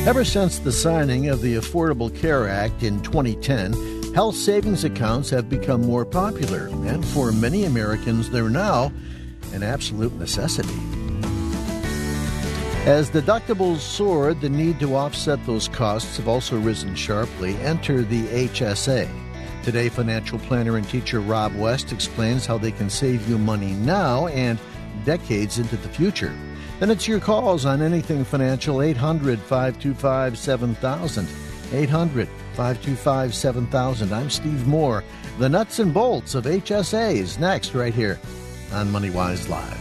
Ever since the signing of the Affordable Care Act in 2010, health savings accounts have become more popular, and for many Americans, they're now an absolute necessity. As deductibles soared, the need to offset those costs have also risen sharply. Enter the HSA. Today, financial planner and teacher Rob West explains how they can save you money now and decades into the future. Then it's your calls on anything financial, 800-525-7000. 800-525-7000. I'm Steve Moore. The nuts and bolts of HSA is next right here on MoneyWise Live.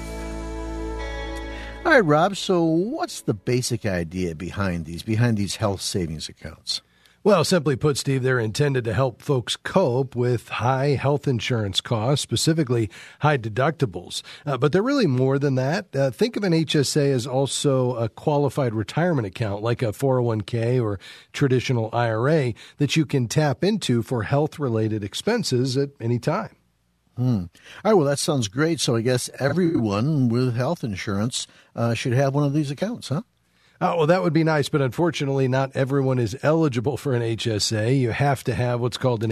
All right, Rob, so what's the basic idea behind these health savings accounts? Well, simply put, Steve, they're intended to help folks cope with high health insurance costs, specifically high deductibles. But they're really more than that. Think of an HSA as also a qualified retirement account, like a 401k or traditional IRA, that you can tap into for health-related expenses at any time. All right, well, that sounds great. So I guess everyone with health insurance should have one of these accounts, huh? Oh, well, that would be nice, but unfortunately not everyone is eligible for an HSA. You have to have what's called an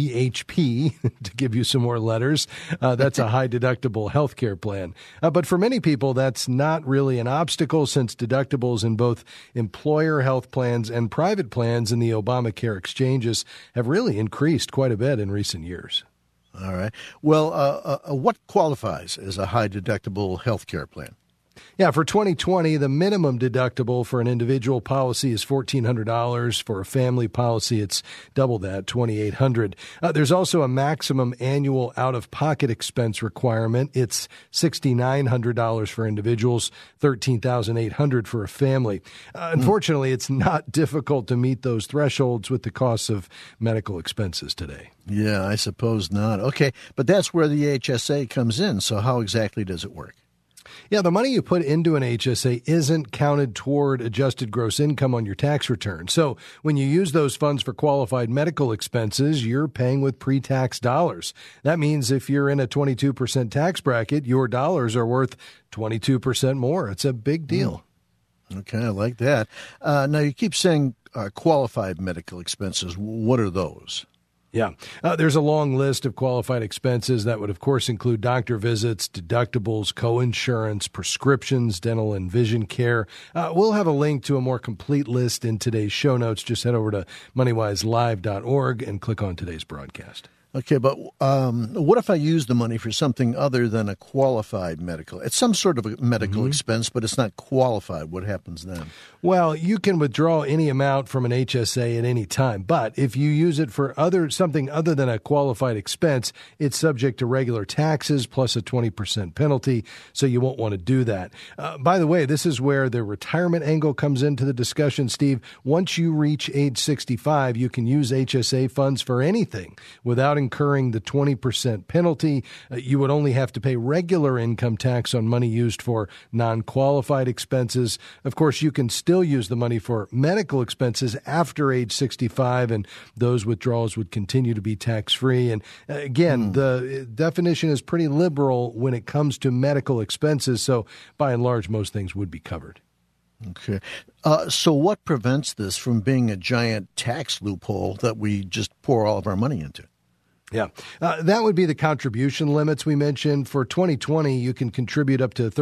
HDHP, to give you some more letters. That's a high-deductible health care plan. But for many people, that's not really an obstacle, since deductibles in both employer health plans and private plans in the Obamacare exchanges have really increased quite a bit in recent years. All right. Well, what qualifies as a high-deductible health care plan? Yeah, for 2020, the minimum deductible for an individual policy is $1,400. For a family policy, it's double that, $2,800. There's also a maximum annual out-of-pocket expense requirement. It's $6,900 for individuals, $13,800 for a family. Unfortunately, it's not difficult to meet those thresholds with the costs of medical expenses today. Yeah, I suppose not. Okay, but that's where the HSA comes in. So how exactly does it work? Yeah, the money you put into an HSA isn't counted toward adjusted gross income on your tax return. So when you use those funds for qualified medical expenses, you're paying with pre-tax dollars. That means if you're in a 22% tax bracket, your dollars are worth 22% more. It's a big deal. Okay, I like that. Now, you keep saying qualified medical expenses. What are those? Yeah. There's a long list of qualified expenses that would, of course, include doctor visits, deductibles, coinsurance, prescriptions, dental and vision care. We'll have a link to a more complete list in today's show notes. Just head over to MoneyWiseLive.org and click on today's broadcast. Okay, but what if I use the money for something other than a qualified medical? It's some sort of a medical expense, but it's not qualified. What happens then? Well, you can withdraw any amount from an HSA at any time, but if you use it for something other than a qualified expense, it's subject to regular taxes plus a 20% penalty, so you won't want to do that. By the way, this is where the retirement angle comes into the discussion, Steve. Once you reach age 65, you can use HSA funds for anything without incurring the 20% penalty. You would only have to pay regular income tax on money used for non-qualified expenses. Of course, you can still use the money for medical expenses after age 65, and those withdrawals would continue to be tax-free. And again, the definition is pretty liberal when it comes to medical expenses, so by and large, most things would be covered. Okay. So what prevents this from being a giant tax loophole that we just pour all of our money into? Yeah, that would be the contribution limits we mentioned. For 2020, you can contribute up to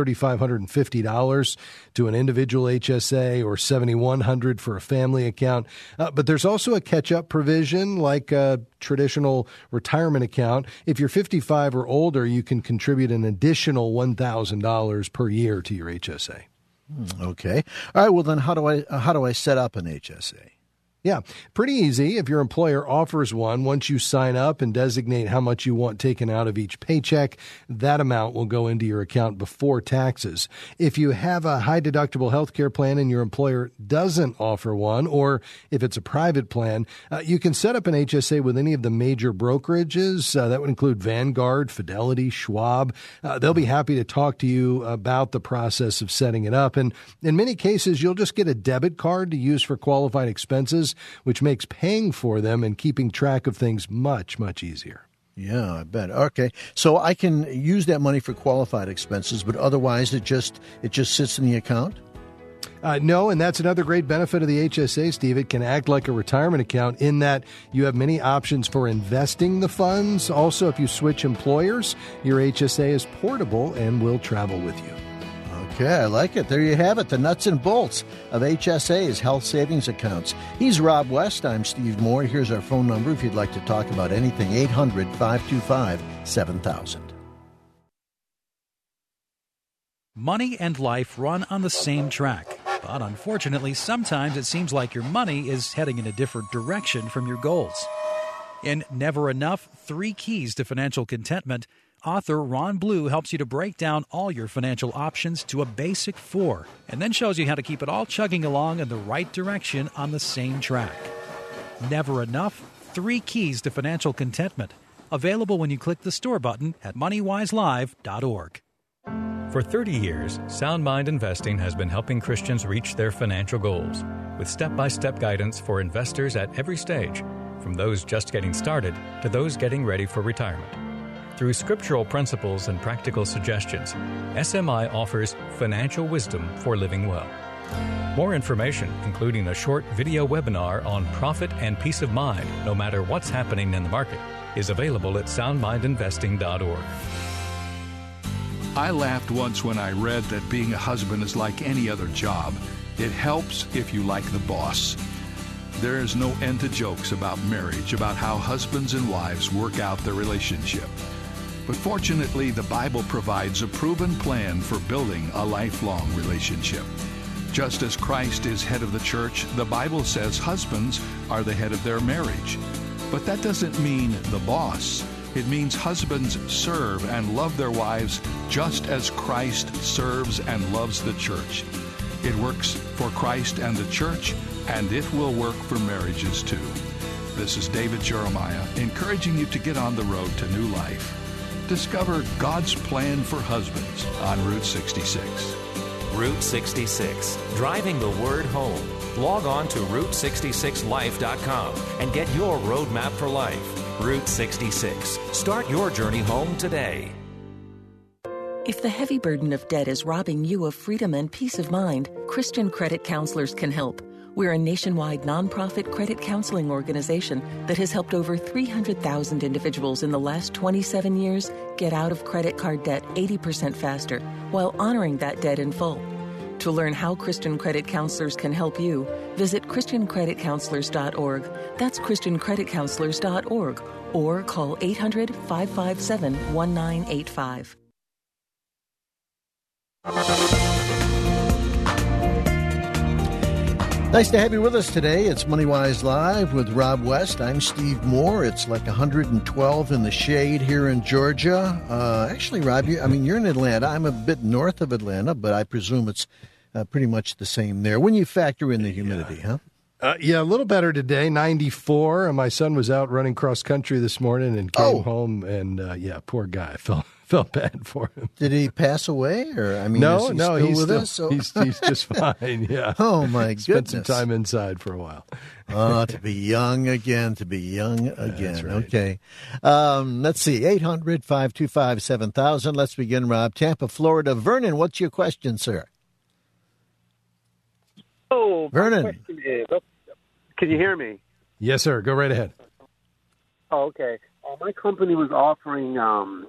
$3,550 to an individual HSA or $7,100 for a family account. But there's also a catch-up provision like a traditional retirement account. If you're 55 or older, you can contribute an additional $1,000 per year to your HSA. Okay. All right. Well, then how do I set up an HSA? Yeah, pretty easy. If your employer offers one, once you sign up and designate how much you want taken out of each paycheck, that amount will go into your account before taxes. If you have a high-deductible health care plan and your employer doesn't offer one, or if it's a private plan, you can set up an HSA with any of the major brokerages. That would include Vanguard, Fidelity, Schwab. They'll be happy to talk to you about the process of setting it up. And in many cases, you'll just get a debit card to use for qualified expenses, which makes paying for them and keeping track of things much, much easier. Yeah, I bet. Okay. So I can use that money for qualified expenses, but otherwise it just sits in the account? No, and that's another great benefit of the HSA, Steve. It can act like a retirement account in that you have many options for investing the funds. Also, if you switch employers, your HSA is portable and will travel with you. Okay, I like it. There you have it, the nuts and bolts of HSA's health savings accounts. He's Rob West. I'm Steve Moore. Here's our phone number if you'd like to talk about anything, 800-525-7000. Money and life run on the same track. But unfortunately, sometimes it seems like your money is heading in a different direction from your goals. In Never Enough, 3 Keys to Financial Contentment, author Ron Blue helps you to break down all your financial options to a basic 4, and then shows you how to keep it all chugging along in the right direction on the same track. Never Enough, 3 Keys to Financial Contentment. Available when you click the store button at moneywiselive.org. For 30 years, Sound Mind Investing has been helping Christians reach their financial goals with step-by-step guidance for investors at every stage, from those just getting started to those getting ready for retirement. Through scriptural principles and practical suggestions, SMI offers financial wisdom for living well. More information, including a short video webinar on profit and peace of mind, no matter what's happening in the market, is available at soundmindinvesting.org. I laughed once when I read that being a husband is like any other job. It helps if you like the boss. There is no end to jokes about marriage, about how husbands and wives work out their relationship. But fortunately, the Bible provides a proven plan for building a lifelong relationship. Just as Christ is head of the church, the Bible says husbands are the head of their marriage. But that doesn't mean the boss. It means husbands serve and love their wives just as Christ serves and loves the church. It works for Christ and the church, and it will work for marriages too. This is David Jeremiah, encouraging you to get on the road to new life. Discover God's plan for husbands on Route 66. Route 66, driving the word home. Log on to Route66Life.com and get your roadmap for life. Route 66. Start your journey home today. If the heavy burden of debt is robbing you of freedom and peace of mind, Christian Credit Counselors can help. We're a nationwide nonprofit credit counseling organization that has helped over 300,000 individuals in the last 27 years get out of credit card debt 80% faster while honoring that debt in full. To learn how Christian Credit Counselors can help you, visit ChristianCreditCounselors.org. That's ChristianCreditCounselors.org, or call 800-557-1985. Nice to have you with us today. It's MoneyWise Live with Rob West. I'm Steve Moore. It's like 112 in the shade here in Georgia. Actually, Rob, you're in Atlanta. I'm a bit north of Atlanta, but I presume it's pretty much the same there when you factor in the humidity, huh? Yeah, a little better today, 94. My son was out running cross country this morning and came home, and poor guy. Felt bad for him. Did he pass away, or is he no, still he's with still, us? He's just fine. Yeah. Oh my goodness! Spent some time inside for a while. To be young again. That's right. Okay. Let's see. 800-525-7000. Let's begin, Rob. Tampa, Florida. Vernon, what's your question, sir? Oh, Vernon. my question is, can you hear me? Yes, sir. Go right ahead. Oh, okay. My company was offering an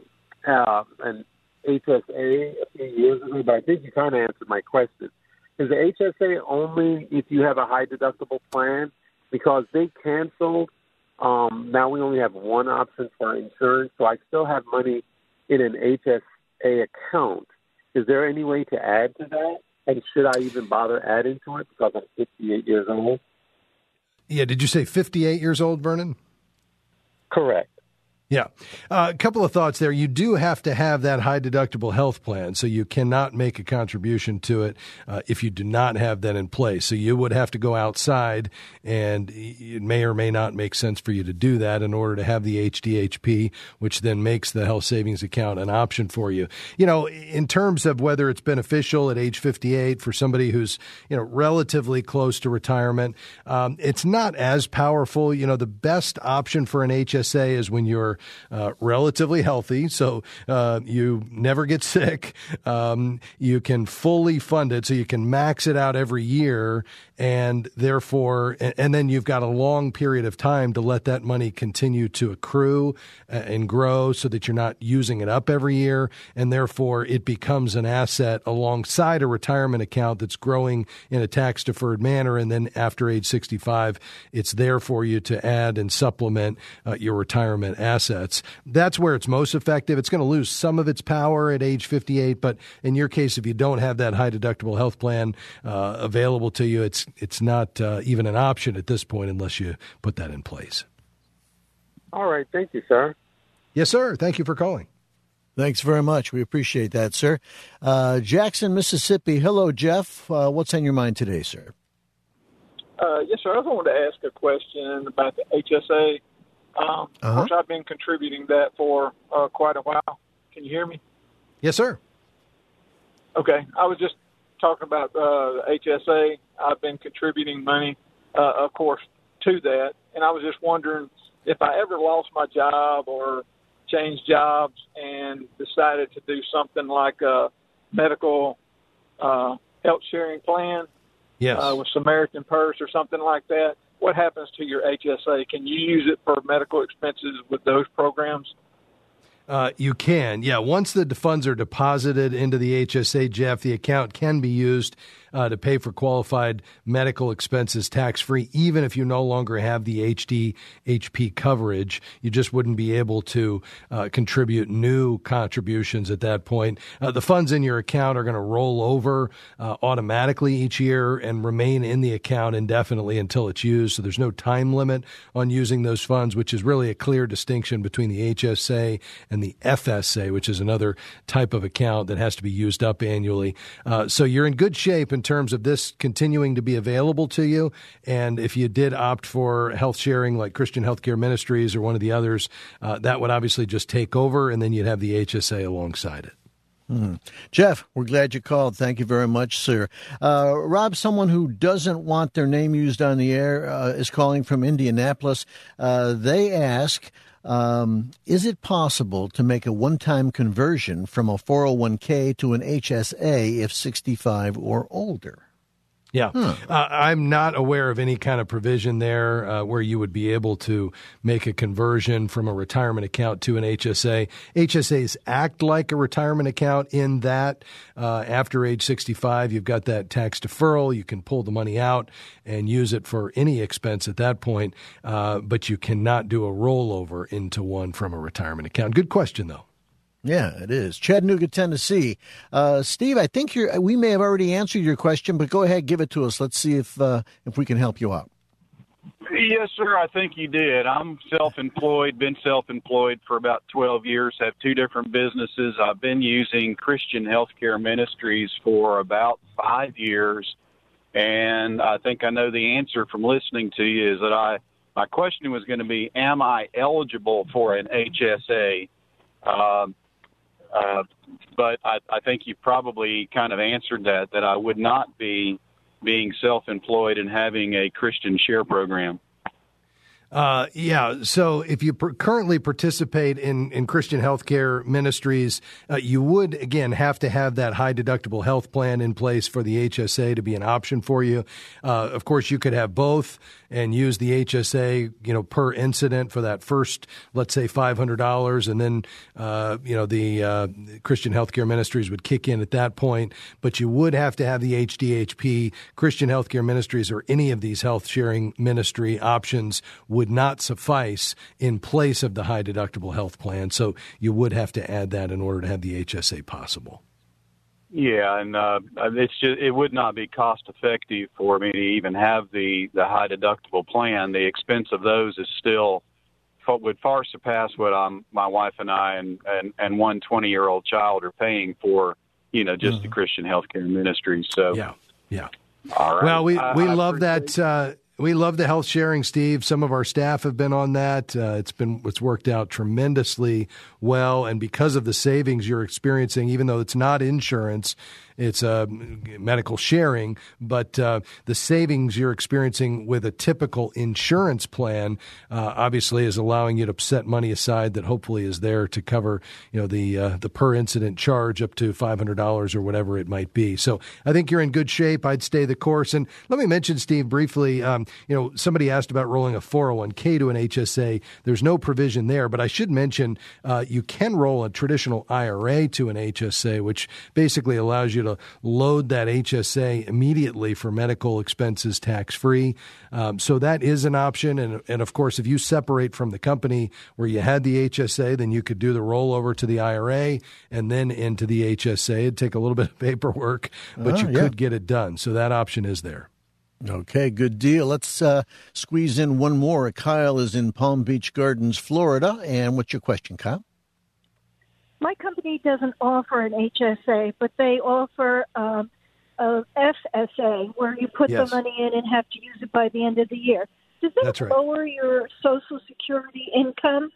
HSA a few years ago, but I think you kind of answered my question. Is the HSA only if you have a high deductible plan? Because they canceled. Now we only have one option for insurance, so I still have money in an HSA account. Is there any way to add to that? And should I even bother adding to it because I'm 58 years old? Yeah, did you say 58 years old, Vernon? Correct. Yeah. A couple of thoughts there. You do have to have that high deductible health plan, so you cannot make a contribution to it if you do not have that in place. So you would have to go outside, and it may or may not make sense for you to do that in order to have the HDHP, which then makes the health savings account an option for you. You know, in terms of whether it's beneficial at age 58 for somebody who's, relatively close to retirement, it's not as powerful. The best option for an HSA is when you're are relatively healthy, so you never get sick. You can fully fund it, so you can max it out every year, and therefore, and then you've got a long period of time to let that money continue to accrue and grow so that you're not using it up every year, and therefore it becomes an asset alongside a retirement account that's growing in a tax-deferred manner, and then after age 65, it's there for you to add and supplement your retirement assets. That's where it's most effective. It's going to lose some of its power at age 58, but in your case, if you don't have that high-deductible health plan available to you, it's not even an option at this point unless you put that in place. All right. Thank you, sir. Yes, sir. Thank you for calling. Thanks very much. We appreciate that, sir. Jackson, Mississippi. Hello, Jeff. What's on your mind today, sir? Yes, sir. I wanted to ask a question about the HSA. Of course, I've been contributing that for quite a while. Can you hear me? Yes, sir. Okay. I was just talking about the HSA. I've been contributing money, of course, to that. And I was just wondering if I ever lost my job or changed jobs and decided to do something like a medical health sharing plan. Yes. With Samaritan Purse or something like that, what happens to your HSA? Can you use it for medical expenses with those programs? You can. Yeah, once the funds are deposited into the HSA, Jeff, the account can be used to pay for qualified medical expenses tax-free, even if you no longer have the HDHP coverage. You just wouldn't be able to contribute new contributions at that point. The funds in your account are going to roll over automatically each year and remain in the account indefinitely until it's used. So there's no time limit on using those funds, which is really a clear distinction between the HSA and the FSA, which is another type of account that has to be used up annually. So you're in good shape in terms of this continuing to be available to you. And if you did opt for health sharing like Christian Healthcare Ministries or one of the others, that would obviously just take over, and then you'd have the HSA alongside it. Mm-hmm. Jeff, we're glad you called. Thank you very much, sir. Rob, someone who doesn't want their name used on the air is calling from Indianapolis. They ask, is it possible to make a one-time conversion from a 401k to an HSA if 65 or older? Yeah. I'm not aware of any kind of provision there where you would be able to make a conversion from a retirement account to an HSA. HSAs act like a retirement account in that after age 65, you've got that tax deferral. You can pull the money out and use it for any expense at that point, but you cannot do a rollover into one from a retirement account. Good question, though. Yeah, it is. Chattanooga, Tennessee. Steve, I think we may have already answered your question, but go ahead, give it to us. Let's see if we can help you out. Yes, sir, I think you did. I'm self-employed, been self-employed for about 12 years, have two different businesses. I've been using Christian Healthcare Ministries for about 5 years, and I think I know the answer from listening to you is that my question was going to be, am I eligible for an HSA? But I think you probably kind of answered that I would not be being self-employed and having a Christian share program. Yeah. So if you currently participate in Christian Healthcare Ministries, you would, again, have to have that high deductible health plan in place for the HSA to be an option for you. Of course, you could have both and use the HSA, per incident for that first, let's say $500. And then, the Christian Healthcare Ministries would kick in at that point. But you would have to have the HDHP. Christian Healthcare Ministries or any of these health sharing ministry options would not suffice in place of the high deductible health plan. So you would have to add that in order to have the HSA possible. Yeah, and it would not be cost effective for me to even have the high deductible plan. The expense of those is still would far surpass what my wife and I and one 20-year-old child are paying for, just the Christian Healthcare Ministry. So yeah. All right. Well, we love that. We love the health sharing, Steve. Some of our staff have been on that. It's worked out tremendously well. And because of the savings you're experiencing, even though it's not insurance, it's medical sharing, but the savings you're experiencing with a typical insurance plan obviously is allowing you to set money aside that hopefully is there to cover the per incident charge up to $500 or whatever it might be. So I think you're in good shape. I'd stay the course. And let me mention, Steve, briefly, somebody asked about rolling a 401k to an HSA. There's no provision there, but I should mention you can roll a traditional IRA to an HSA, which basically allows you to load that HSA immediately for medical expenses tax-free. So that is an option. And of course, if you separate from the company where you had the HSA, then you could do the rollover to the IRA and then into the HSA. It'd take a little bit of paperwork, but you could get it done. So that option is there. Okay, good deal. Let's squeeze in one more. Kyle is in Palm Beach Gardens, Florida. And what's your question, Kyle? My company doesn't offer an HSA, but they offer a FSA where you put the money in and have to use it by the end of the year. Does that lower your Social Security income?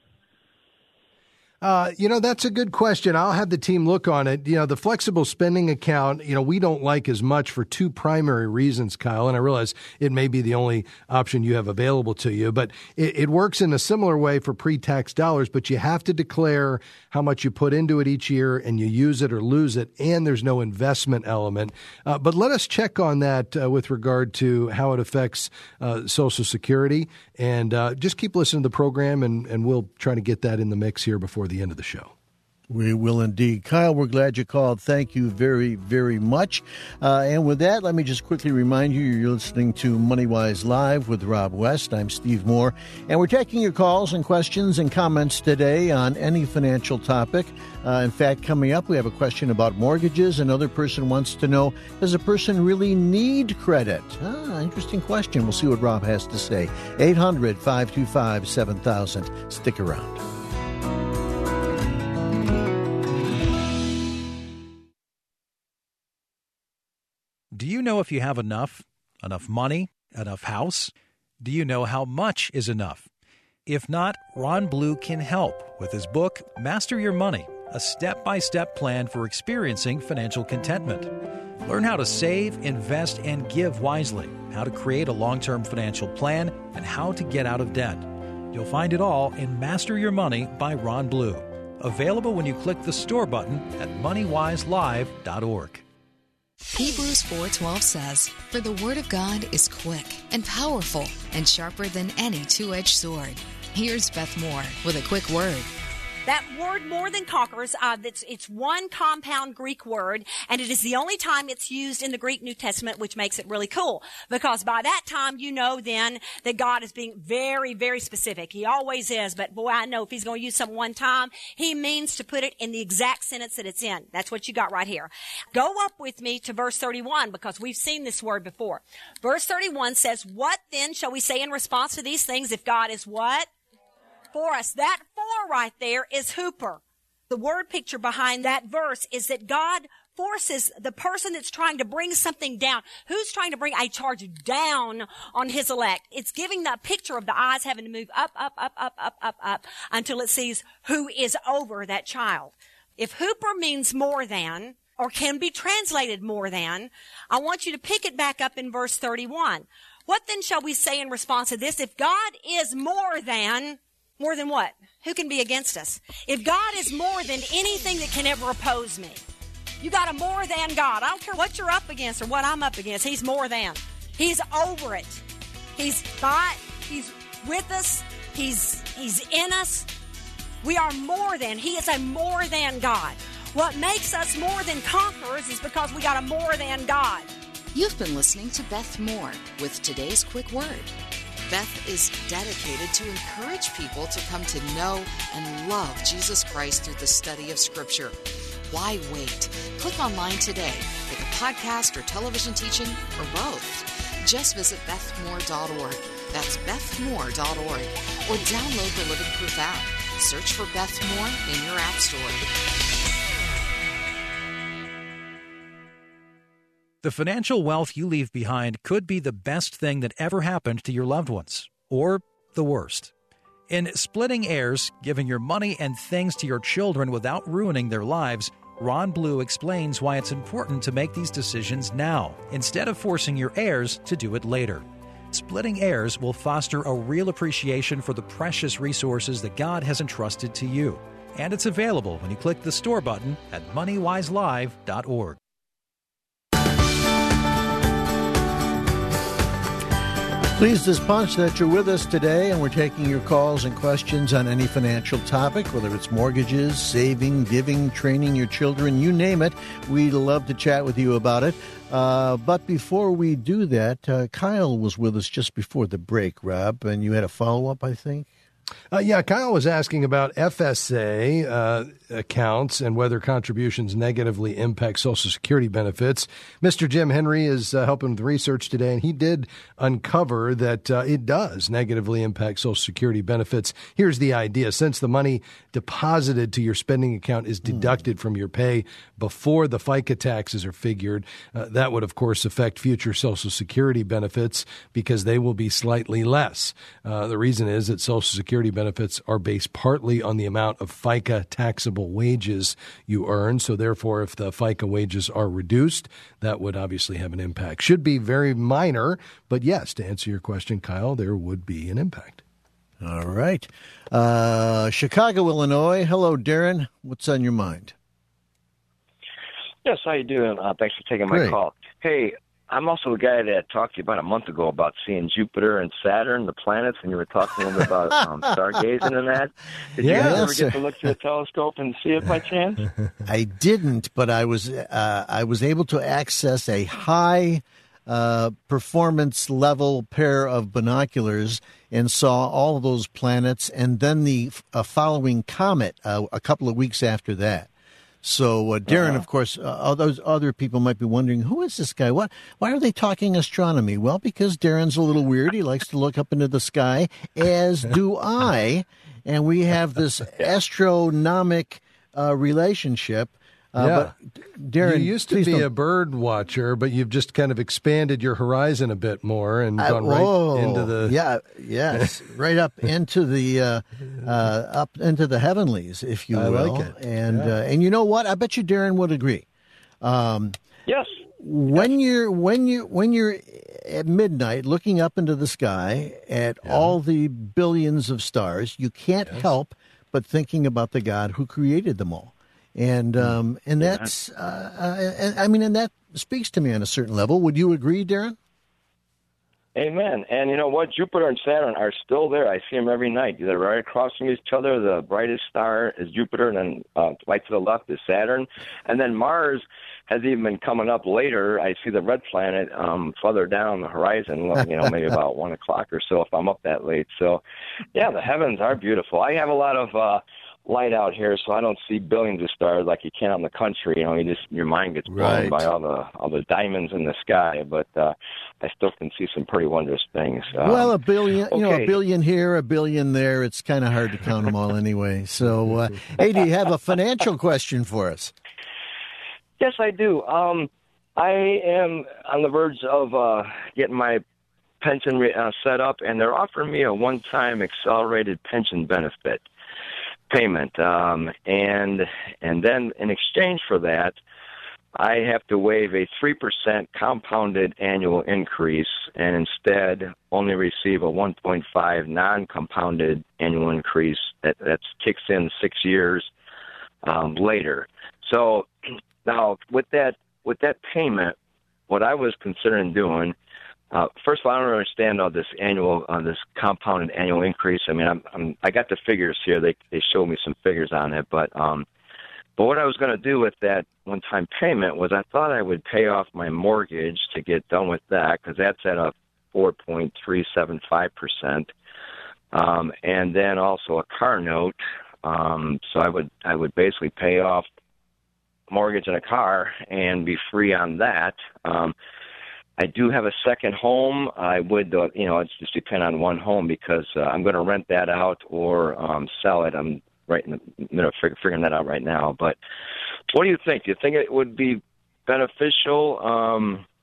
That's a good question. I'll have the team look on it. The flexible spending account, we don't like as much for two primary reasons, Kyle, and I realize it may be the only option you have available to you, but it works in a similar way for pre-tax dollars, but you have to declare how much you put into it each year and you use it or lose it, and there's no investment element. But let us check on that with regard to how it affects Social Security, and just keep listening to the program, and we'll try to get that in the mix here before the end of the show. We will indeed. Kyle, we're glad you called. Thank you very, very much. And with that, let me just quickly remind you, you're listening to MoneyWise Live with Rob West. I'm Steve Moore, and we're taking your calls and questions and comments today on any financial topic. In fact, coming up, we have a question about mortgages. Another person wants to know, does a person really need credit? Interesting question. We'll see what Rob has to say. 800-525-7000. Stick around. Do you know if you have enough money, enough house? Do you know how much is enough? If not, Ron Blue can help with his book, Master Your Money, a step-by-step plan for experiencing financial contentment. Learn how to save, invest, and give wisely, how to create a long-term financial plan, and how to get out of debt. You'll find it all in Master Your Money by Ron Blue. Available when you click the store button at moneywiselive.org. Hebrews 4:12 says, "For the word of God is quick and powerful and sharper than any two-edged sword." Here's Beth Moore with a quick word. That word, more than conquerors, it's one compound Greek word, and it is the only time it's used in the Greek New Testament, which makes it really cool. Because by that time, you know then that God is being very, very specific. He always is, but boy, I know if he's going to use something one time, he means to put it in the exact sentence that it's in. That's what you got right here. Go up with me to verse 31, because we've seen this word before. Verse 31 says, "What then shall we say in response to these things if God is what? For us." That "for" right there is hooper. The word picture behind that verse is that God forces the person that's trying to bring something down. Who's trying to bring a charge down on his elect? It's giving that picture of the eyes having to move up, up, up, up, up, up, up until it sees who is over that child. If hooper means more than, or can be translated more than, I want you to pick it back up in verse 31. What then shall we say in response to this? If God is more than what? Who can be against us? If God is more than anything that can ever oppose me, you got a more than God. I don't care what you're up against or what I'm up against. He's more than. He's over it. He's with us. He's in us. We are more than. He is a more than God. What makes us more than conquerors is because we got a more than God. You've been listening to Beth Moore with today's quick word. Beth is dedicated to encourage people to come to know and love Jesus Christ through the study of Scripture. Why wait? Click online today for the podcast or television teaching or both. Just visit bethmoore.org. That's bethmoore.org. Or download the Living Proof app. Search for Beth Moore in your app store. The financial wealth you leave behind could be the best thing that ever happened to your loved ones, or the worst. In Splitting Heirs, Giving Your Money and Things to Your Children Without Ruining Their Lives, Ron Blue explains why it's important to make these decisions now, instead of forcing your heirs to do it later. Splitting Heirs will foster a real appreciation for the precious resources that God has entrusted to you. And it's available when you click the store button at moneywiselive.org. Pleased as punch that you're with us today, and we're taking your calls and questions on any financial topic, whether it's mortgages, saving, giving, training your children, you name it. We'd love to chat with you about it. But before we do that, Kyle was with us just before the break, Rob, and you had a follow-up, I think? Kyle was asking about FSA accounts and whether contributions negatively impact Social Security benefits. Mr. Jim Henry is helping with research today, and he did uncover that it does negatively impact Social Security benefits. Here's the idea. Since the money deposited to your spending account is deducted from your pay before the FICA taxes are figured, that would, of course, affect future Social Security benefits because they will be slightly less. The reason is that Social Security benefits are based partly on the amount of FICA taxable wages you earn. So therefore, if the FICA wages are reduced, that would obviously have an impact. Should be very minor, but yes, to answer your question, Kyle, there would be an impact. All right. Chicago, Illinois. Hello, Darren. What's on your mind? Yes, how you doing? Thanks for taking my call. Hey, I'm also a guy that talked to you about a month ago about seeing Jupiter and Saturn, the planets, and you were talking a little bit about stargazing and that. Did you guys ever get to look through a telescope and see it by chance? I didn't, but I was able to access a high performance level pair of binoculars and saw all of those planets, and then the following comet a couple of weeks after that. So, Darren, of course, those other people might be wondering, who is this guy? Why are they talking astronomy? Well, because Darren's a little weird. He likes to look up into the sky, as do I. And we have this astronomic relationship. But Darren, you used to be a bird watcher, but you've just kind of expanded your horizon a bit more and gone right into the right up into the heavenlies, if you will. I like it. And you know what? I bet you Darren would agree. Yes. When you're at midnight looking up into the sky at all the billions of stars, you can't help but thinking about the God who created them all. And that's, and that speaks to me on a certain level. Would you agree, Darren? Amen. And you know what? Jupiter and Saturn are still there. I see them every night. They're right across from each other. The brightest star is Jupiter, and then right to the left is Saturn. And then Mars has even been coming up later. I see the red planet further down the horizon, maybe about 1 o'clock or so if I'm up that late. So, yeah, the heavens are beautiful. I have a lot of light out here, so I don't see billions of stars like you can on the country. Your mind gets blown by all the diamonds in the sky. But I still can see some pretty wondrous things. Well, a billion, a billion here, a billion there. It's kind of hard to count them all anyway. So, hey, do you have a financial question for us? Yes, I do. I am on the verge of getting my pension set up, and they're offering me a one-time accelerated pension benefit payment, and then in exchange for that, I have to waive a 3% compounded annual increase and instead only receive a 1.5 non-compounded annual increase that kicks in 6 years later. So now with that payment, what I was considering doing. First of all, I don't understand all this this compounded annual increase. I mean, I got the figures here. They showed me some figures on it, but what I was going to do with that one-time payment was I thought I would pay off my mortgage to get done with that because that's at a 4.375%, and then also a car note. So I would basically pay off mortgage and a car and be free on that. I do have a second home. I would, it's just depend on one home because I'm going to rent that out or sell it. I'm right in the middle of figuring that out right now. But what do you think? Do you think it would be beneficial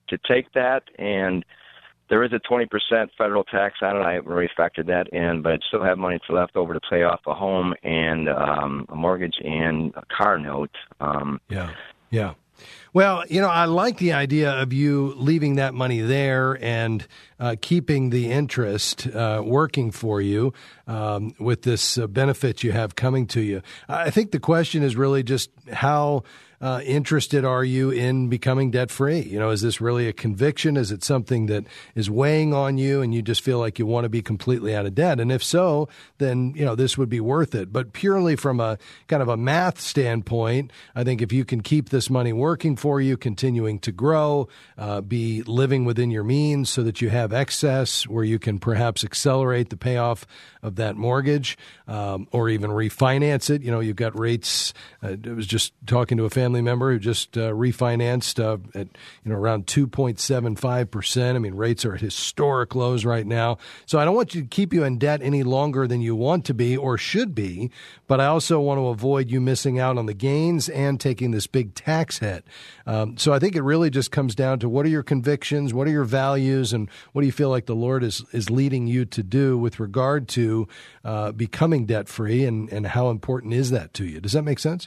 to take that, and there is a 20% federal tax on it. I haven't really factored that in, but I still have money left over to pay off a home and a mortgage and a car note. Yeah. Well, I like the idea of you leaving that money there and keeping the interest working for you with this benefit you have coming to you. I think the question is really just how interested are you in becoming debt-free? Is this really a conviction? Is it something that is weighing on you and you just feel like you want to be completely out of debt? And if so, then, this would be worth it. But purely from a kind of a math standpoint, I think if you can keep this money working for you, continuing to grow, be living within your means so that you have excess where you can perhaps accelerate the payoff of that mortgage or even refinance it. You've got rates. I was just talking to a family member who just refinanced at around 2.75%. I mean, rates are at historic lows right now. So I don't want to keep you in debt any longer than you want to be or should be, but I also want to avoid you missing out on the gains and taking this big tax hit. So I think it really just comes down to what are your convictions, what are your values, and what do you feel like the Lord is leading you to do with regard to becoming debt-free, and how important is that to you? Does that make sense?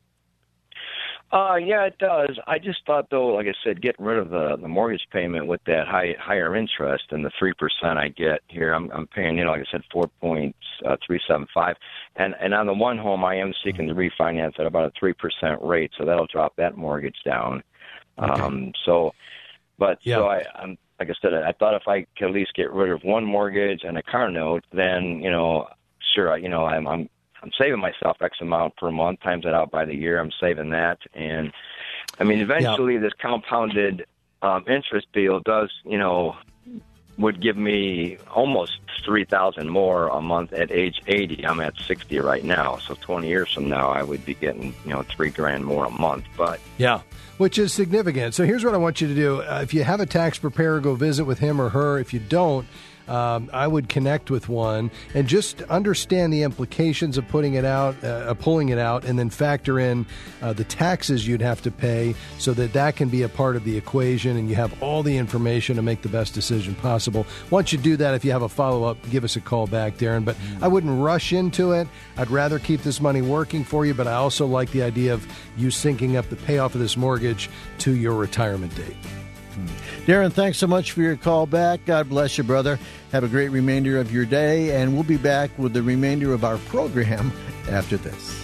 Yeah, it does. I just thought, though, like I said, getting rid of the mortgage payment with that higher interest and the 3% I get here, I'm paying, like I said, 4.375, and on the one home, I am seeking to refinance at about a 3% rate, so that'll drop that mortgage down. Okay. So I'm like I said, I thought if I could at least get rid of one mortgage and a car note, then sure, I'm saving myself X amount per month, times it out by the year. I'm saving that. And, I mean, eventually this compounded interest deal does, would give me almost $3,000 more a month at age 80. I'm at 60 right now. So 20 years from now, I would be getting, $3,000 more a month. But yeah, which is significant. So here's what I want you to do. If you have a tax preparer, go visit with him or her. If you don't, I would connect with one and just understand the implications of pulling it out, and then factor in the taxes you'd have to pay so that can be a part of the equation and you have all the information to make the best decision possible. Once you do that, if you have a follow-up, give us a call back, Darren. But I wouldn't rush into it. I'd rather keep this money working for you, but I also like the idea of you syncing up the payoff of this mortgage to your retirement date. Darren, thanks so much for your call back. God bless you, brother. Have a great remainder of your day, and we'll be back with the remainder of our program after this.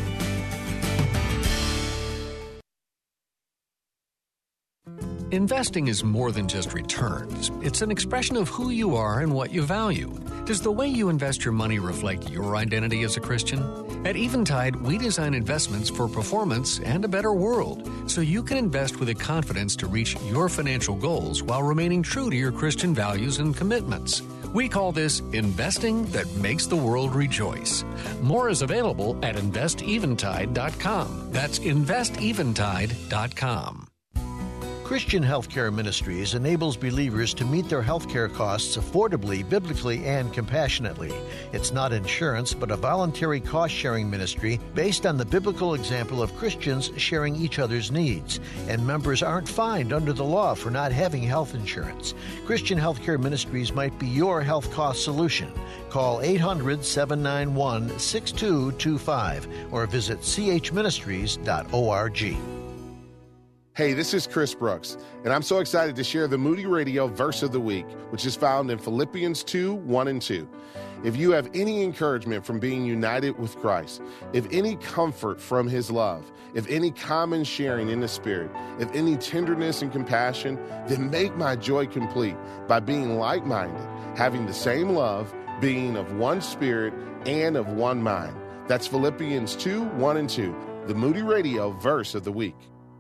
Investing is more than just returns. It's an expression of who you are and what you value. Does the way you invest your money reflect your identity as a Christian? At Eventide, we design investments for performance and a better world, so you can invest with the confidence to reach your financial goals while remaining true to your Christian values and commitments. We call this investing that makes the world rejoice. More is available at investeventide.com. That's investeventide.com. Christian Healthcare Ministries enables believers to meet their healthcare costs affordably, biblically, and compassionately. It's not insurance, but a voluntary cost-sharing ministry based on the biblical example of Christians sharing each other's needs. And members aren't fined under the law for not having health insurance. Christian Healthcare Ministries might be your health cost solution. Call 800-791-6225 or visit chministries.org. Hey, this is Chris Brooks, and I'm so excited to share the Moody Radio Verse of the Week, which is found in Philippians 2:1-2. If you have any encouragement from being united with Christ, if any comfort from His love, if any common sharing in the Spirit, if any tenderness and compassion, then make my joy complete by being like-minded, having the same love, being of one spirit and of one mind. That's Philippians 2:1-2, the Moody Radio Verse of the Week.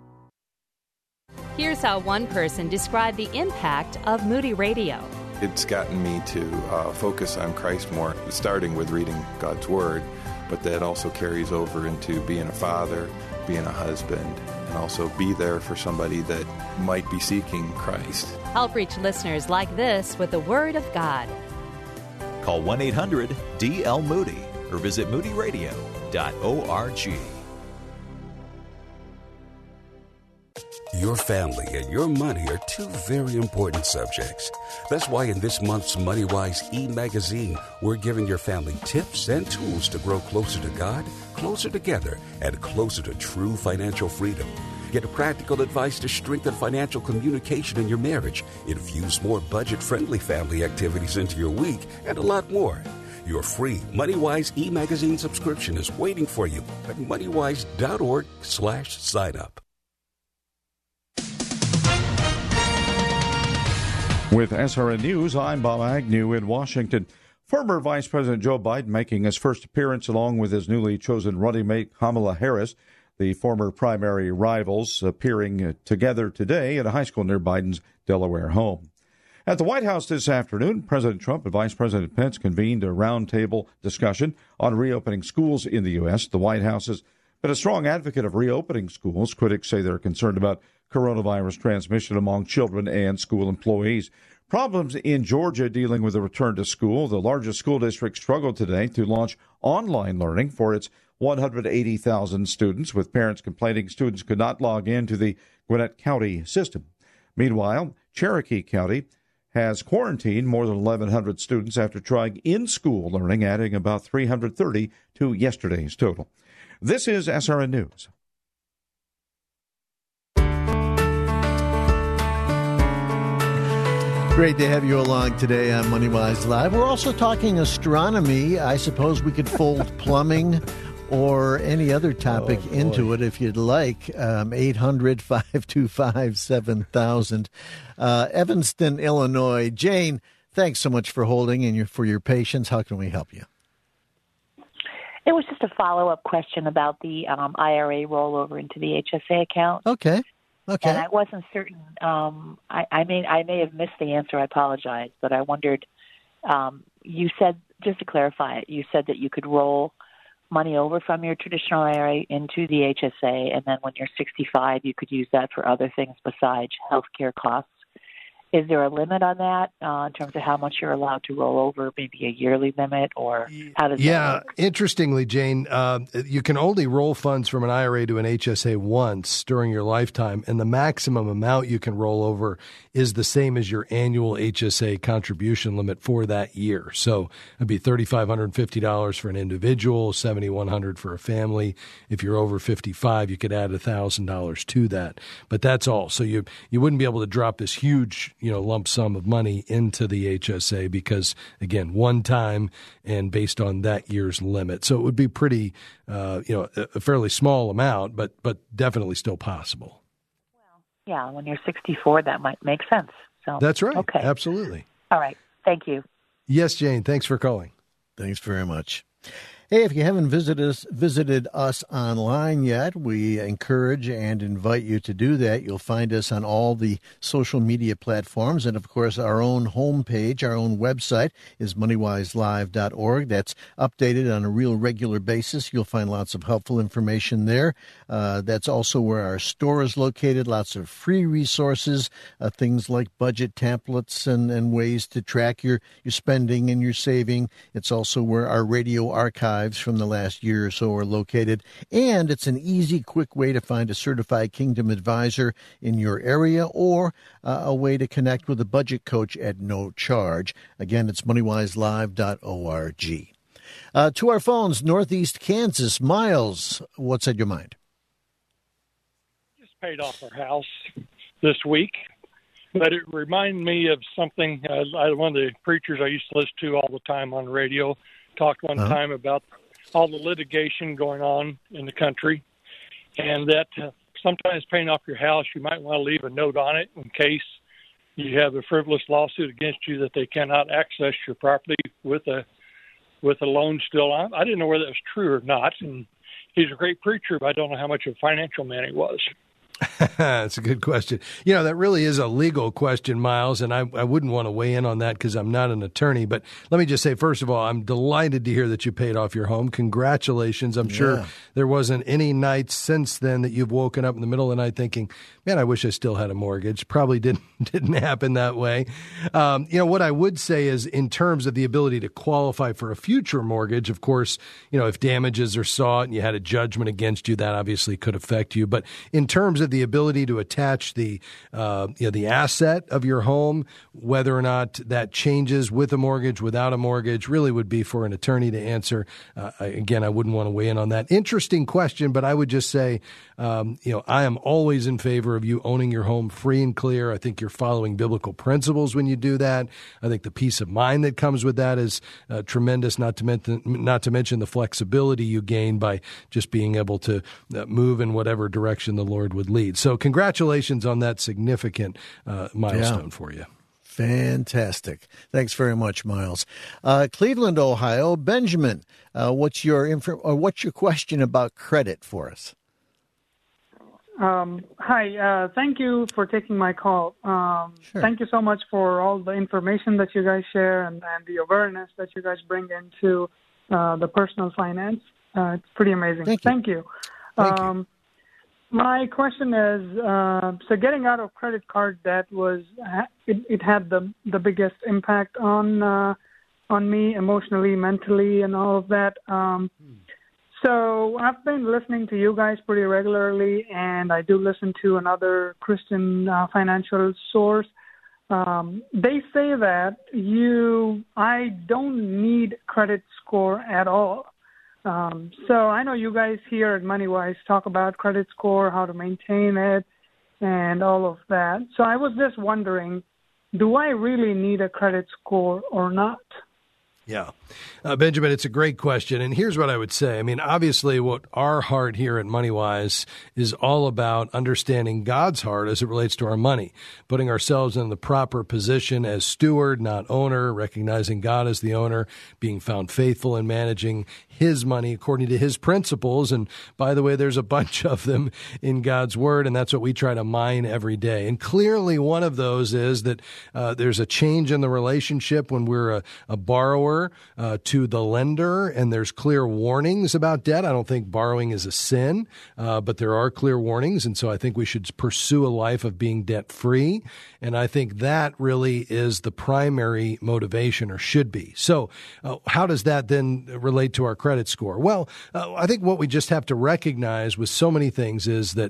Here's how one person described the impact of Moody Radio. It's gotten me to focus on Christ more, starting with reading God's Word, but that also carries over into being a father, being a husband, and also be there for somebody that might be seeking Christ. Help reach listeners like this with the Word of God. Call 1-800-DL-MOODY or visit moodyradio.org. Your family and your money are two very important subjects. That's why in this month's MoneyWise e-magazine, we're giving your family tips and tools to grow closer to God, closer together, and closer to true financial freedom. Get practical advice to strengthen financial communication in your marriage, infuse more budget-friendly family activities into your week, and a lot more. Your free MoneyWise e-magazine subscription is waiting for you at moneywise.org/sign-up. With SRN News, I'm Bob Agnew in Washington. Former Vice President Joe Biden making his first appearance along with his newly chosen running mate Kamala Harris, the former primary rivals appearing together today at a high school near Biden's Delaware home. At the White House this afternoon, President Trump and Vice President Pence convened a roundtable discussion on reopening schools in the U.S. The White House has been a strong advocate of reopening schools. Critics say they're concerned about coronavirus transmission among children and school employees. Problems in Georgia dealing with the return to school. The largest school district struggled today to launch online learning for its 180,000 students, with parents complaining students could not log into the Gwinnett County system. Meanwhile, Cherokee County has quarantined more than 1,100 students after trying in-school learning, adding about 330 to yesterday's total. This is SRN News. Great to have you along today on MoneyWise Live. We're also talking astronomy. I suppose we could fold plumbing or any other topic into it if you'd like. 800-525-7000. Evanston, Illinois. Jane, thanks so much for holding and for your patience. How can we help you? It was just a follow-up question about the IRA rollover into the HSA account. Okay. And I wasn't certain. I may have missed the answer. I apologize, but I wondered. You said, just to clarify it, you said that you could roll money over from your traditional IRA into the HSA, and then when you're 65, you could use that for other things besides health care costs. Is there a limit on that in terms of how much you're allowed to roll over, maybe a yearly limit, or how does that work? Interestingly, Jane, you can only roll funds from an IRA to an HSA once during your lifetime, and the maximum amount you can roll over is the same as your annual HSA contribution limit for that year. So it'd be $3,550 for an individual, $7,100 for a family. If you're over 55, you could add $1,000 to that. But that's all. So you wouldn't be able to drop this huge lump sum of money into the HSA because, again, one time and based on that year's limit. So it would be pretty, a fairly small amount, but definitely still possible. Well, yeah, when you're 64, that might make sense. So that's right. Okay. Absolutely. All right. Thank you. Yes, Jane. Thanks for calling. Thanks very much. Hey, if you haven't visited us online yet, we encourage and invite you to do that. You'll find us on all the social media platforms. And, of course, our own homepage, our own website is moneywiselive.org. That's updated on a real regular basis. You'll find lots of helpful information there. That's also where our store is located, lots of free resources, things like budget templates and ways to track your spending and your saving. It's also where our radio archive from the last year or so are located, and it's an easy, quick way to find a certified Kingdom advisor in your area or a way to connect with a budget coach at no charge. Again, it's moneywiselive.org. To our phones, Northeast Kansas. Miles, what's on your mind? Just paid off our house this week, but it reminded me of something. One of the preachers I used to listen to all the time on the radio talked one time about all the litigation going on in the country, and that sometimes paying off your house, you might want to leave a note on it in case you have a frivolous lawsuit against you that they cannot access your property with a loan still on. I didn't know whether that was true or not, and he's a great preacher, but I don't know how much of a financial man he was. That's a good question. That really is a legal question, Miles, and I wouldn't want to weigh in on that because I'm not an attorney. But let me just say, first of all, I'm delighted to hear that you paid off your home. Congratulations. I'm sure there wasn't any night since then that you've woken up in the middle of the night thinking, man, I wish I still had a mortgage. Probably didn't happen that way. What I would say is in terms of the ability to qualify for a future mortgage, of course, if damages are sought and you had a judgment against you, that obviously could affect you. But in terms of of the ability to attach the the asset of your home, whether or not that changes with a mortgage, without a mortgage, really would be for an attorney to answer. Again, I wouldn't want to weigh in on that. Interesting question, but I would just say, I am always in favor of you owning your home free and clear. I think you're following biblical principles when you do that. I think the peace of mind that comes with that is tremendous, not to mention the flexibility you gain by just being able to move in whatever direction the Lord would lead. So congratulations on that significant milestone for you. Fantastic. Thanks very much, Miles. Cleveland, Ohio. Benjamin, what's your question about credit for us? Hi. Thank you for taking my call. Sure. Thank you so much for all the information that you guys share and the awareness that you guys bring into the personal finance. It's pretty amazing. Thank you. Thank you. My question is, so getting out of credit card debt it had the biggest impact on me emotionally, mentally, and all of that. So I've been listening to you guys pretty regularly, and I do listen to another Christian financial source. They say that I don't need credit score at all. So I know you guys here at MoneyWise talk about credit score, how to maintain it, and all of that. So I was just wondering, do I really need a credit score or not? Yeah. Benjamin, it's a great question. And here's what I would say. I mean, obviously, what our heart here at MoneyWise is all about understanding God's heart as it relates to our money, putting ourselves in the proper position as steward, not owner, recognizing God as the owner, being found faithful in managing his money according to his principles. And by the way, there's a bunch of them in God's word, and that's what we try to mine every day. And clearly, one of those is that there's a change in the relationship when we're a borrower to the lender, and there's clear warnings about debt. I don't think borrowing is a sin, but there are clear warnings, and so I think we should pursue a life of being debt-free, and I think that really is the primary motivation, or should be. So how does that then relate to our credit score? Well, I think what we just have to recognize with so many things is that,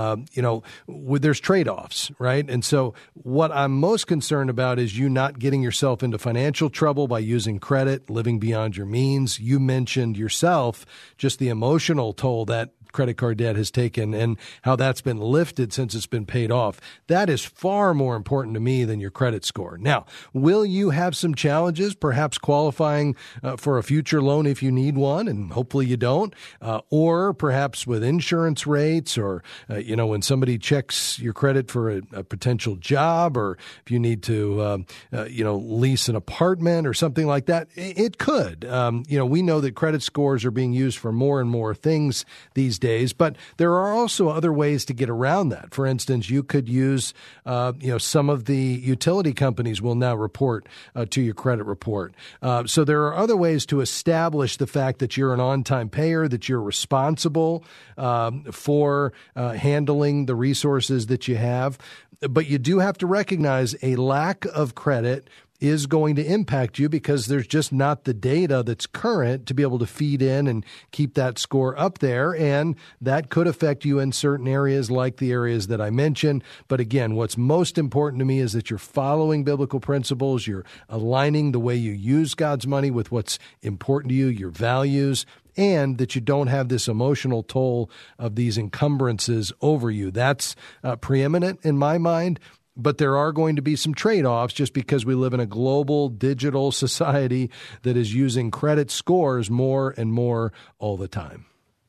there's trade-offs, right? And so what I'm most concerned about is you not getting yourself into financial trouble by using credit, living beyond your means. You mentioned yourself just the emotional toll that credit card debt has taken and how that's been lifted since it's been paid off. That is far more important to me than your credit score. Now, will you have some challenges, perhaps qualifying for a future loan if you need one, and hopefully you don't, or perhaps with insurance rates, or, when somebody checks your credit for a potential job, or if you need to, lease an apartment or something like that? It could. We know that credit scores are being used for more and more things these days, but there are also other ways to get around that. For instance, you could use, some of the utility companies will now report to your credit report. So there are other ways to establish the fact that you're an on-time payer, that you're responsible for handling the resources that you have. But you do have to recognize a lack of credit is going to impact you because there's just not the data that's current to be able to feed in and keep that score up there. And that could affect you in certain areas like the areas that I mentioned. But again, what's most important to me is that you're following biblical principles. You're aligning the way you use God's money with what's important to you, your values, and that you don't have this emotional toll of these encumbrances over you. That's preeminent in my mind. But there are going to be some trade-offs just because we live in a global digital society that is using credit scores more and more all the time.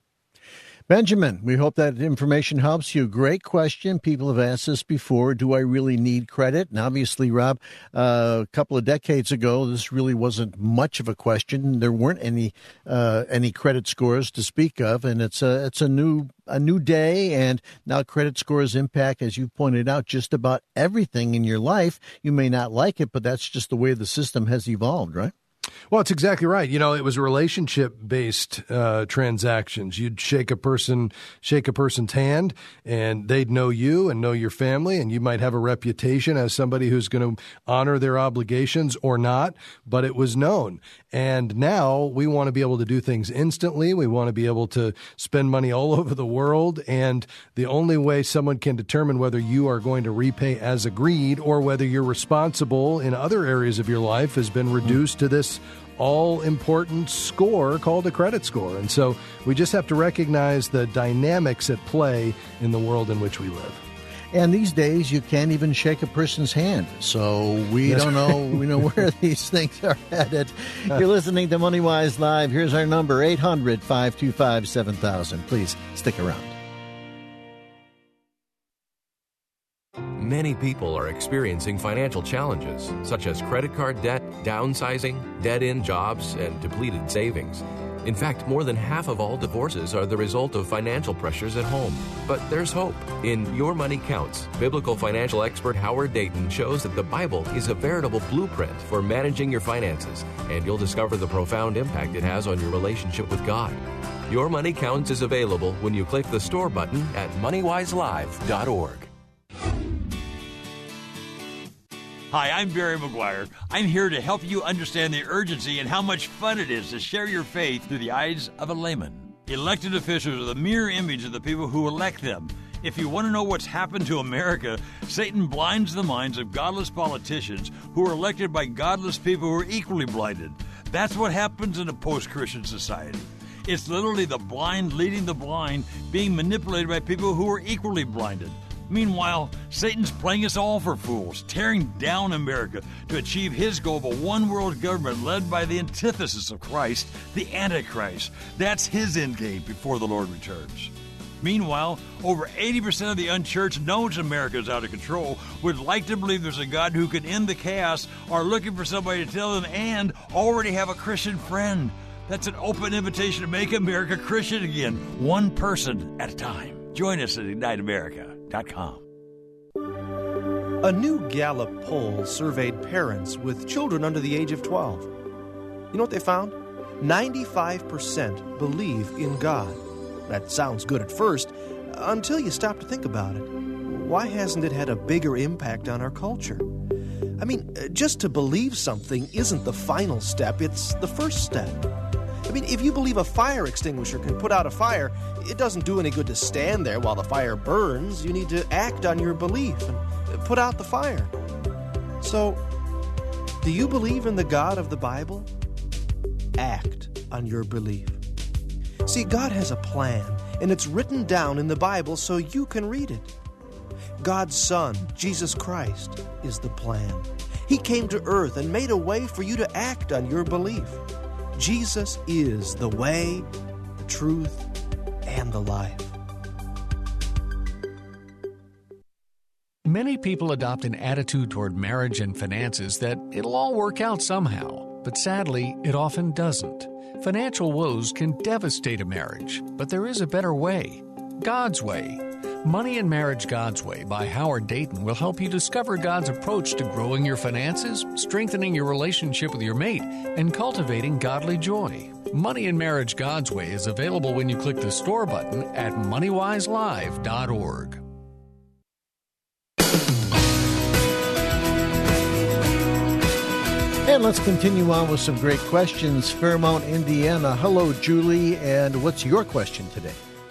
Benjamin, we hope that information helps you. Great question. People have asked this before. Do I really need credit? And obviously, Rob, a couple of decades ago, this really wasn't much of a question. There weren't any credit scores to speak of, and it's a new day, and now credit scores impact, as you pointed out, just about everything in your life. You may not like it, but that's just the way the system has evolved, right? Well, it's exactly right. You know, it was relationship-based transactions. You'd shake a person's hand, and they'd know you and know your family, and you might have a reputation as somebody who's going to honor their obligations or not, but it was known. And now we want to be able to do things instantly. We want to be able to spend money all over the world, and the only way someone can determine whether you are going to repay as agreed or whether you're responsible in other areas of your life has been reduced to this all-important score called a credit score. And so we just have to recognize the dynamics at play in the world in which we live. And these days, you can't even shake a person's hand. So we don't know where these things are headed. You're listening to MoneyWise Live. Here's our number, 800-525-7000. Please stick around. Many people are experiencing financial challenges, such as credit card debt, downsizing, dead-end jobs, and depleted savings. In fact, more than half of all divorces are the result of financial pressures at home. But there's hope. In Your Money Counts, biblical financial expert Howard Dayton shows that the Bible is a veritable blueprint for managing your finances, and you'll discover the profound impact it has on your relationship with God. Your Money Counts is available when you click the store button at moneywiselive.org. Hi, I'm Barry McGuire. I'm here to help you understand the urgency and how much fun it is to share your faith through the eyes of a layman. Elected officials are the mirror image of the people who elect them. If you want to know what's happened to America, Satan blinds the minds of godless politicians who are elected by godless people who are equally blinded. That's what happens in a post-Christian society. It's literally the blind leading the blind, being manipulated by people who are equally blinded. Meanwhile, Satan's playing us all for fools, tearing down America to achieve his goal of a one-world government led by the antithesis of Christ, the Antichrist. That's his endgame before the Lord returns. Meanwhile, over 80% of the unchurched knows America is out of control, would like to believe there's a God who can end the chaos, are looking for somebody to tell them, and already have a Christian friend. That's an open invitation to make America Christian again, one person at a time. Join us at IgniteAmerica.com. A new Gallup poll surveyed parents with children under the age of 12. You know what they found? 95% believe in God. That sounds good at first, until you stop to think about it. Why hasn't it had a bigger impact on our culture? I mean, just to believe something isn't the final step, it's the first step. I mean, if you believe a fire extinguisher can put out a fire, it doesn't do any good to stand there while the fire burns. You need to act on your belief and put out the fire. So, do you believe in the God of the Bible? Act on your belief. See, God has a plan, and it's written down in the Bible so you can read it. God's Son, Jesus Christ, is the plan. He came to earth and made a way for you to act on your belief. Jesus is the way, the truth, and the life. Many people adopt an attitude toward marriage and finances that it'll all work out somehow, but sadly, it often doesn't. Financial woes can devastate a marriage, but there is a better way. God's Way. Money and Marriage God's Way by Howard Dayton will help you discover God's approach to growing your finances, strengthening your relationship with your mate, and cultivating godly joy. Money and Marriage God's Way is available when you click the store button at moneywiselive.org. And let's continue on with some great questions. Fairmount, Indiana. Hello, Julie. And what's your question today?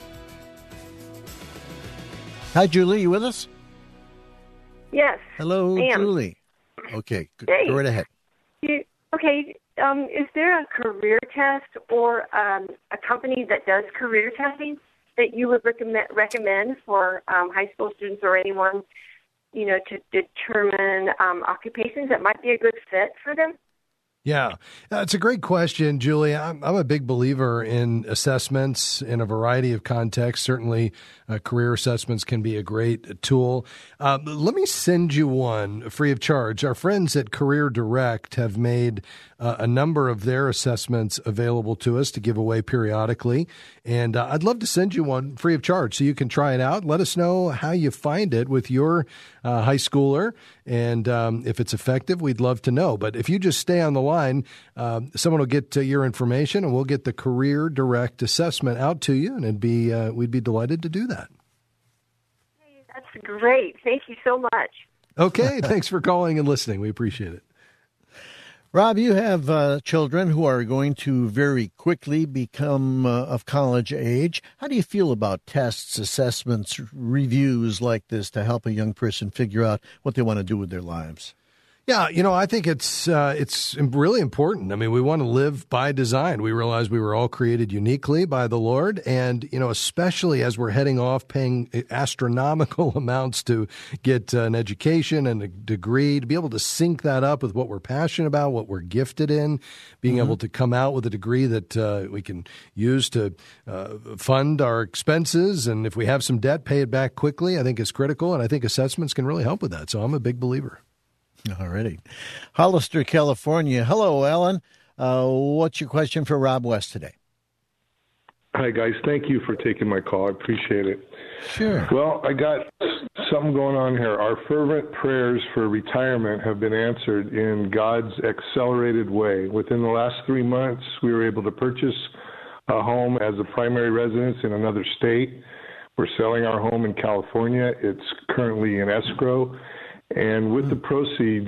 Hi, Julie. You with us? Yes. Hello, Julie. Okay. Hey. Go right ahead. Is there a career test or a company that does career testing that you would recommend for high school students or anyone, to determine occupations that might be a good fit for them? Yeah, it's a great question, Julie. I'm a big believer in assessments in a variety of contexts. Certainly, career assessments can be a great tool. Let me send you one free of charge. Our friends at Career Direct have made a number of their assessments available to us to give away periodically. And I'd love to send you one free of charge so you can try it out. Let us know how you find it with your high schooler. And if it's effective, we'd love to know. But if you just stay on the line, someone will get your information and we'll get the Career Direct assessment out to you. And we'd be delighted to do that. Hey, that's great. Thank you so much. Okay. Thanks for calling and listening. We appreciate it. Rob, you have children who are going to very quickly become of college age. How do you feel about tests, assessments, reviews like this to help a young person figure out what they want to do with their lives? Yeah, I think it's really important. I mean, we want to live by design. We realize we were all created uniquely by the Lord, and especially as we're heading off, paying astronomical amounts to get an education and a degree, to be able to sync that up with what we're passionate about, what we're gifted in, being able to come out with a degree that we can use to fund our expenses, and if we have some debt, pay it back quickly. I think is critical, and I think assessments can really help with that. So I'm a big believer. All righty. Hollister, California. Hello, Alan. What's your question for Rob West today? Hi, guys. Thank you for taking my call. I appreciate it. Sure. Well, I got something going on here. Our fervent prayers for retirement have been answered in God's accelerated way. Within the last 3 months, we were able to purchase a home as a primary residence in another state. We're selling our home in California. It's currently in escrow. And with the proceeds,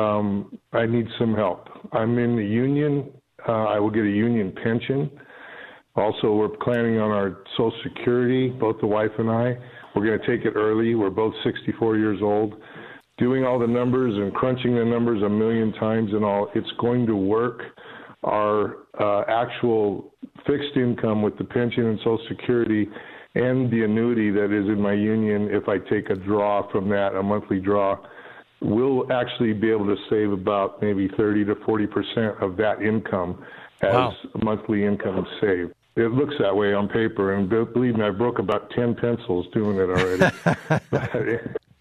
I need some help. I'm in the union. I will get a union pension. Also, we're planning on our Social Security, both the wife and I. We're going to take it early. We're both 64 years old. Doing all the numbers and crunching the numbers a million times and all, it's going to work. Our actual fixed income with the pension and Social Security and the annuity that is in my union, if I take a draw from that, a monthly draw, we'll actually be able to save about maybe 30 to 40% of that income as monthly income saved. It looks that way on paper, and believe me, I broke about 10 pencils doing it already.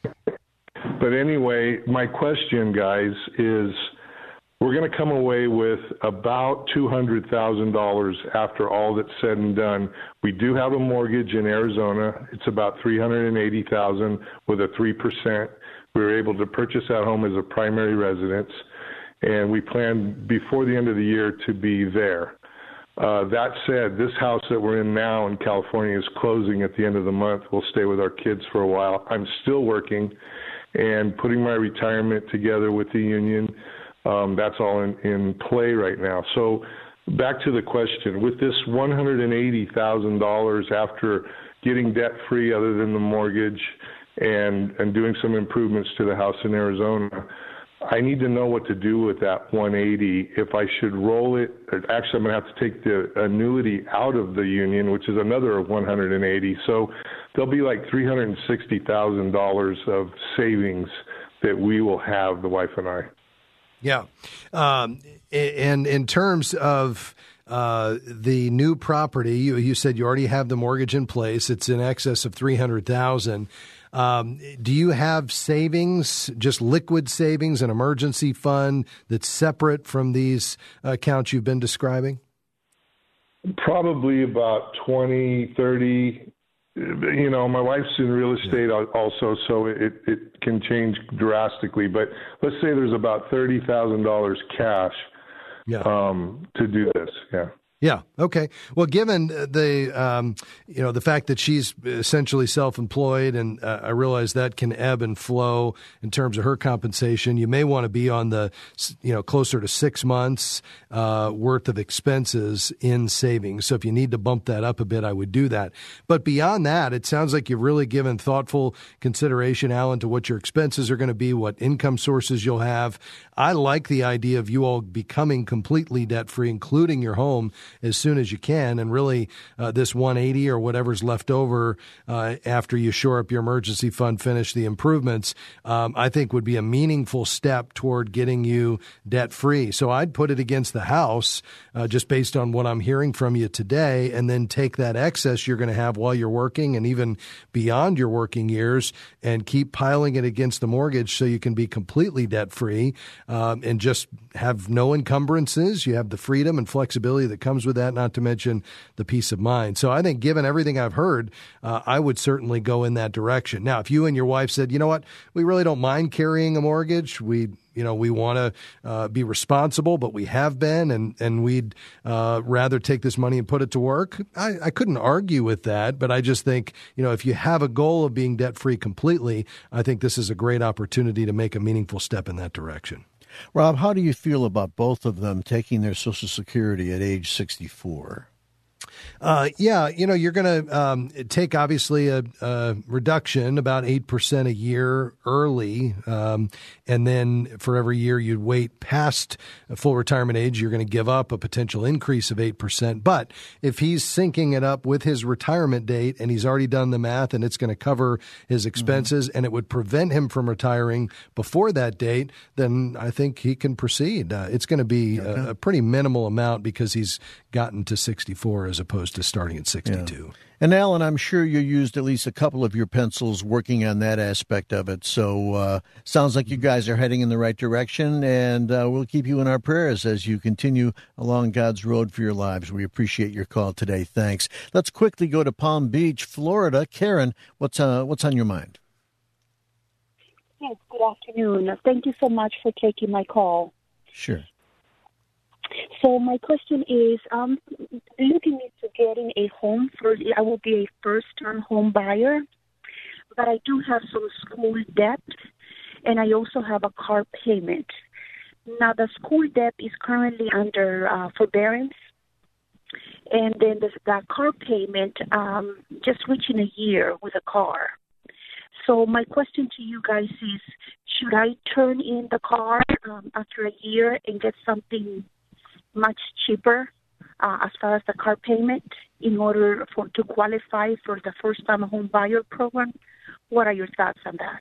But anyway, my question, guys, is we're going to come away with about $200,000 after all that's said and done. We do have a mortgage in Arizona. It's about $380,000 with a 3%. We were able to purchase that home as a primary residence, and we plan before the end of the year to be there. That said, this house that we're in now in California is closing at the end of the month. We'll stay with our kids for a while. I'm still working and putting my retirement together with the union. That's all in play right now. So back to the question. With this $180,000 after getting debt-free other than the mortgage and doing some improvements to the house in Arizona, I need to know what to do with that 180. If I should roll it, actually I'm going to have to take the annuity out of the union, which is another 180. So there'll be like $360,000 of savings that we will have, the wife and I. Yeah. And in terms of the new property, you said you already have the mortgage in place. It's in excess of $300,000. Do you have savings, just liquid savings, an emergency fund that's separate from these accounts you've been describing? Probably about 20, 30. You know, my wife's in real estate also, so it can change drastically. But let's say there's about $30,000 cash to do this. Yeah. Yeah. Okay. Well, given the fact that she's essentially self-employed, and I realize that can ebb and flow in terms of her compensation, you may want to be on the, closer to 6 months worth of expenses in savings. So if you need to bump that up a bit, I would do that. But beyond that, it sounds like you've really given thoughtful consideration, Alan, to what your expenses are going to be, what income sources you'll have. I like the idea of you all becoming completely debt-free, including your home, as soon as you can. And really, this 180 or whatever's left over after you shore up your emergency fund, finish the improvements, I think would be a meaningful step toward getting you debt-free. So I'd put it against the house just based on what I'm hearing from you today, and then take that excess you're going to have while you're working and even beyond your working years and keep piling it against the mortgage so you can be completely debt-free and just have no encumbrances. You have the freedom and flexibility that comes with that, not to mention the peace of mind. So I think given everything I've heard, I would certainly go in that direction. Now, if you and your wife said, you know what, we really don't mind carrying a mortgage, we want to be responsible, but we have been, and we'd rather take this money and put it to work. I couldn't argue with that, but I just think, if you have a goal of being debt-free completely, I think this is a great opportunity to make a meaningful step in that direction. Rob, how do you feel about both of them taking their Social Security at age 64? You're going to take obviously a reduction about 8% a year early. And then for every year you'd wait past full retirement age, you're going to give up a potential increase of 8%. But if he's syncing it up with his retirement date and he's already done the math and it's going to cover his expenses and it would prevent him from retiring before that date, then I think he can proceed. It's going to be a pretty minimal amount because he's gotten to 64 as opposed to starting at 62. Yeah. And Alan, I'm sure you used at least a couple of your pencils working on that aspect of it. So sounds like you guys are heading in the right direction, and we'll keep you in our prayers as you continue along God's road for your lives. We appreciate your call today. Thanks. Let's quickly go to Palm Beach, Florida. Karen, what's on your mind? Yes, good afternoon. Thank you so much for taking my call. Sure. So my question is, looking into getting a home. I will be a first-time home buyer, but I do have some school debt, and I also have a car payment. Now, the school debt is currently under forbearance, and then the car payment just reaching a year with a car. So my question to you guys is, should I turn in the car after a year and get something much cheaper as far as the car payment in order to qualify for the first-time home buyer program? What are your thoughts on that?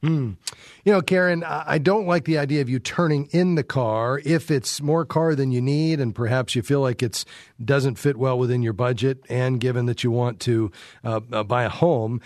Karen, I don't like the idea of you turning in the car if it's more car than you need and perhaps you feel like it doesn't fit well within your budget, and given that you want to buy a home.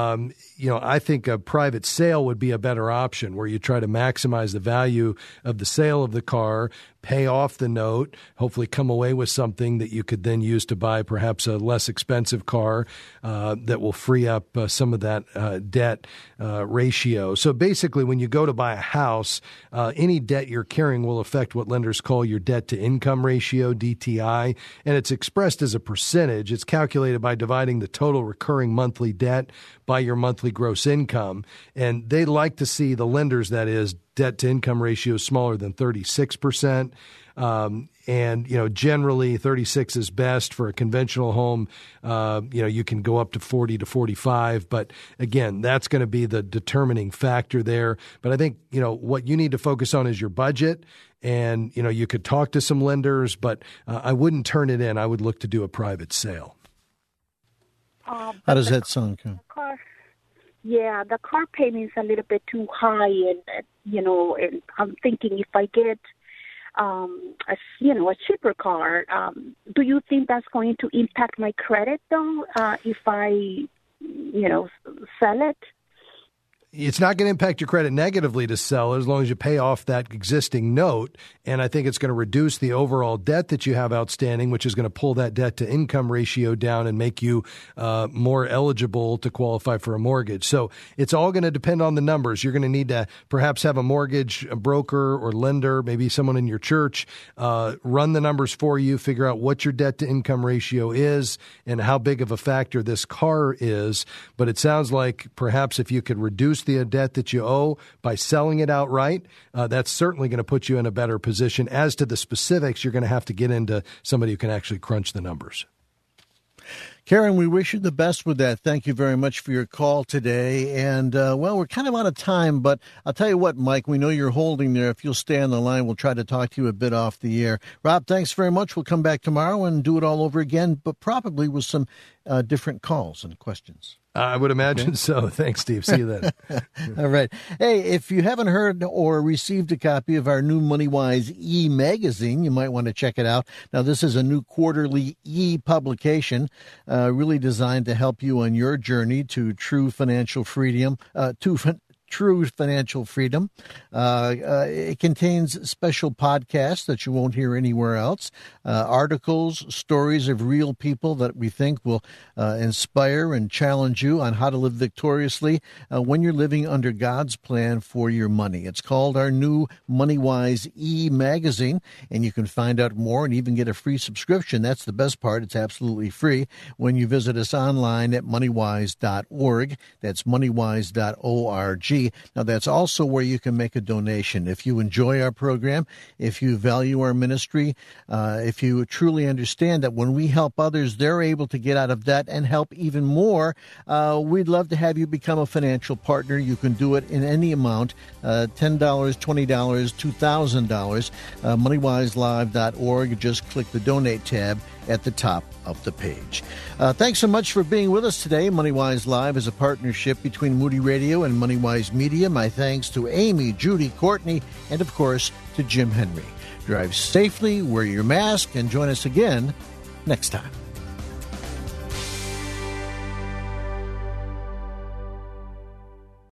I think a private sale would be a better option where you try to maximize the value of the sale of the car, pay off the note, hopefully come away with something that you could then use to buy perhaps a less expensive car that will free up some of that debt ratio. So basically, when you go to buy a house, any debt you're carrying will affect what lenders call your debt-to-income ratio, DTI, and it's expressed as a percentage. It's calculated by dividing the total recurring monthly debt by your monthly gross income, and they like to see the lenders, that is, debt-to-income ratio smaller than 36%. And, generally 36 is best for a conventional home. You can go up to 40 to 45. But again, that's going to be the determining factor there. But I think, what you need to focus on is your budget. And, you could talk to some lenders, but I wouldn't turn it in. I would look to do a private sale. How does that sound, Kim? Yeah, the car payment's a little bit too high, and and I'm thinking if I get a cheaper car, do you think that's going to impact my credit though? If I sell it? It's not going to impact your credit negatively to sell as long as you pay off that existing note. And I think it's going to reduce the overall debt that you have outstanding, which is going to pull that debt to income ratio down and make you more eligible to qualify for a mortgage. So it's all going to depend on the numbers. You're going to need to perhaps have a mortgage broker or lender, maybe someone in your church, run the numbers for you, figure out what your debt to income ratio is and how big of a factor this car is. But it sounds like perhaps if you could reduce the debt that you owe by selling it outright, that's certainly going to put you in a better position. As to the specifics, you're going to have to get into somebody who can actually crunch the numbers. Karen, we wish you the best with that. Thank you very much for your call today. And, we're kind of out of time, but I'll tell you what, Mike, we know you're holding there. If you'll stay on the line, we'll try to talk to you a bit off the air. Rob, thanks very much. We'll come back tomorrow and do it all over again, but probably with some different calls and questions. I would imagine so. Thanks, Steve. See you then. All right. Hey, if you haven't heard or received a copy of our new MoneyWise e-magazine, you might want to check it out. Now, this is a new quarterly e-publication, really designed to help you on your journey to true financial freedom, True Financial Freedom. It contains special podcasts that you won't hear anywhere else, articles, stories of real people that we think will inspire and challenge you on how to live victoriously when you're living under God's plan for your money. It's called our new MoneyWise e-magazine, and you can find out more and even get a free subscription. That's the best part. It's absolutely free when you visit us online at moneywise.org. That's moneywise.org. Now, that's also where you can make a donation. If you enjoy our program, if you value our ministry, if you truly understand that when we help others, they're able to get out of debt and help even more, we'd love to have you become a financial partner. You can do it in any amount, $10, $20, $2,000. MoneyWiseLive.org. Just click the Donate tab at the top of the page. Thanks so much for being with us today. MoneyWise Live is a partnership between Moody Radio and MoneyWise Media. My thanks to Amy, Judy, Courtney, and of course to Jim Henry. Drive safely, wear your mask, and join us again next time.